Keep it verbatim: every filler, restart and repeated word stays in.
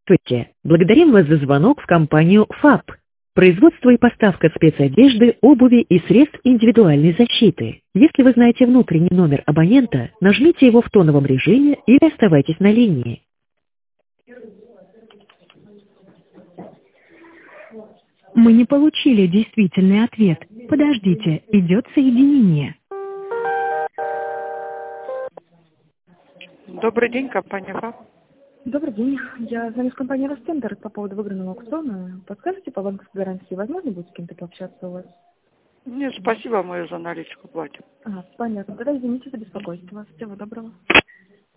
Здравствуйте! Благодарим вас за звонок в компанию ФАП. Производство и поставка спецодежды, обуви и средств индивидуальной защиты. Если вы знаете внутренний номер абонента, нажмите его в тоновом режиме или оставайтесь на линии. Мы не получили действительный ответ. Подождите, идет соединение. Добрый день, компания ФАП. Добрый день. Я звоню с компании «Ростендер» по поводу выигранного аукциона. Подскажите по банковской гарантии, возможно будет с кем-то пообщаться у вас? Нет, спасибо, мы за наличку платим. Ага, понятно. Тогда извините за беспокойство. Всего доброго.